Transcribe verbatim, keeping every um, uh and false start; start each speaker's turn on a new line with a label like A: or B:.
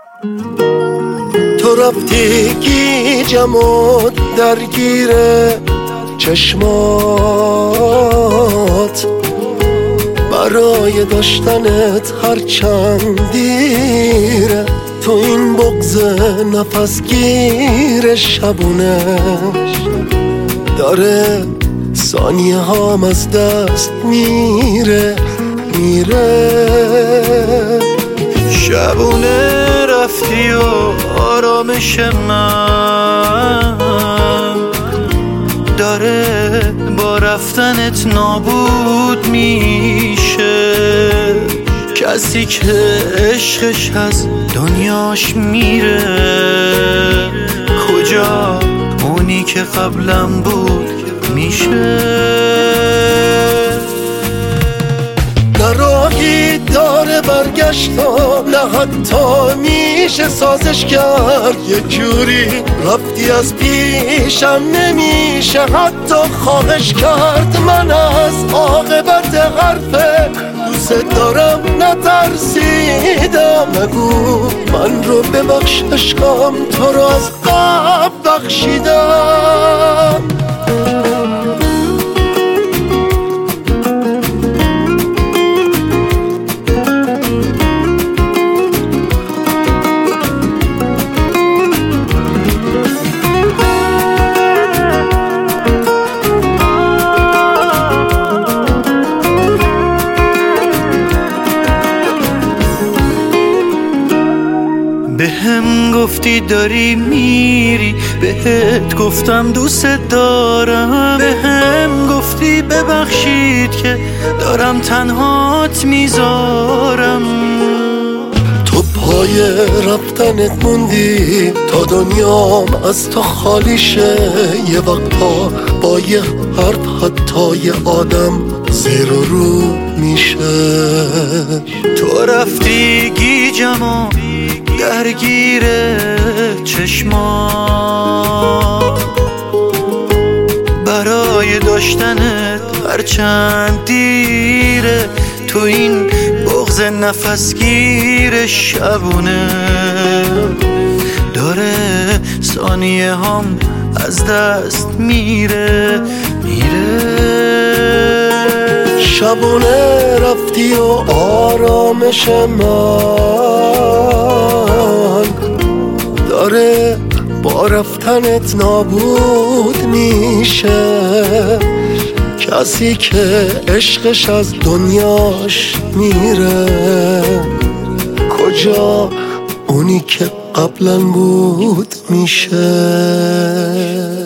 A: تو رفتی گیجم و درگیر چشمات، برای داشتنت هر چند دیره، تو این بغض نفس گیر شبونه داره ثانیه هام از دست میره میره.
B: شبونه رفتی و آرامش من داره با رفتنت نابود میشه. کسی که عشقش از دنیاش میره، کجا اونی که قبلم بود میشه.
A: نه راهی داره برگشتم، نه حتی میشه سازش کرد. یه جوری رفتی از پیشم نمیشه حتی خواهش کرد. من از عاقبت حرف دوست دارم نترسیدم. نگو من رو ببخش عشقم، تو رو از قبل بخشیدم.
B: به هم گفتی داری میری، بهت گفتم دوست دارم. به هم گفتی ببخشید که دارم تنهات میذارم.
A: تو پای رفتنت موندی تا دنیام از تو خالی شه. یه وقتا با یه حرف حتی یه آدم زیر و رو میشه.
B: تو رفتی گیجم و درگیر چشمات، برای داشتنت هر چند دیره، تو این بغض نفسگیر شبونه داره ثانیه هم از دست میره میره.
A: شبونه رفتی و آرامش من داره با رفتنت نابود میشه. کسی که عشقش از دنیاش میره، کجا اونی که قبلا بود میشه.